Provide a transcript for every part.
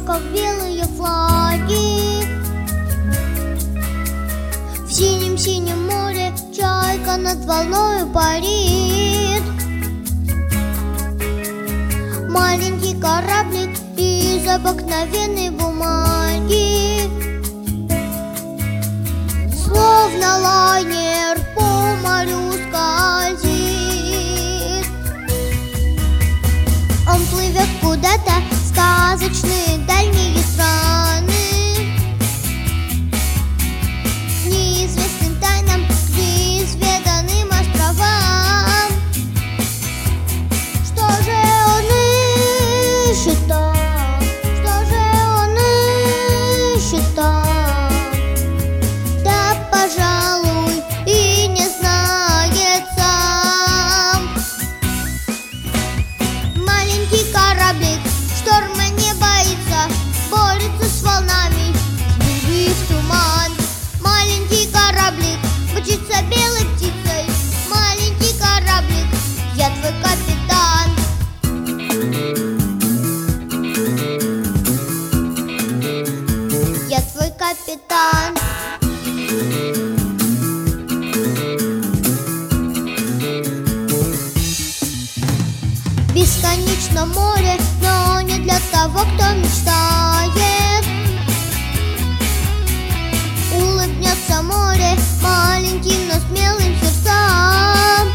как белые флаги. В синем-синем море чайка над волною парит. Маленький кораблик из обыкновенной бумаги, словно лайнер по морю скользит. Он плывет куда-то в сказочные дальние страны, к неизвестным тайнам, к неизведанным островам. Что же он ищет там? Что же он ищет там? Да, пожалуй, и не знает сам. Маленький кораблик шторма не боится, борется с волнами, вбив туман. Маленький кораблик мчится белой птицей. Маленький кораблик, я твой капитан. Я твой капитан. Бесконечно море, но не для того, кто мечтает. Улыбнется море маленьким, но смелым сердцам.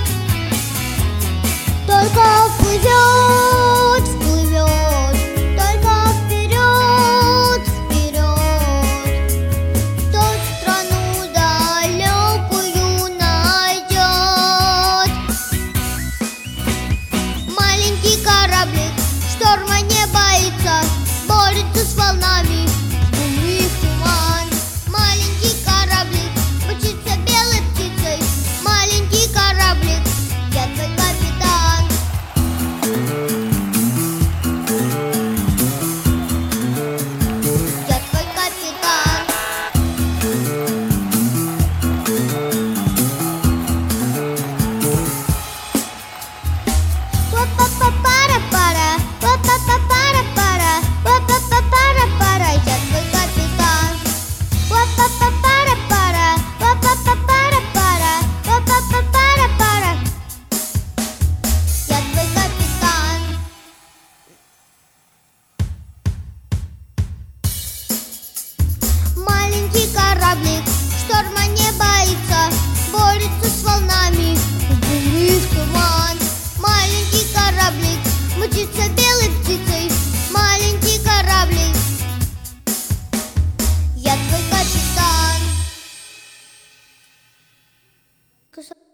Только вплывет, вплывет, только вперед, вперед, тот страну далекую найдет. Маленький кораблик шторма не боится, борется с волнами, вбив туман. Маленький кораблик мчится белой птицей. Маленький кораблик, я твой капитан. Я твой капитан. Па-па-па-пара-пара, па-па-па-пара-пара, па-па-па-пара-пара, я твой капитан. Па-па-па-пара-пара, па-па-па-пара-пара, па-па-па-пара-пара, я твой капитан. Маленький кораблик шторма не боится, борется с волнами, вбив туман. Маленький кораблик мчится белой птицей. Маленький кораблик, я твой капитан.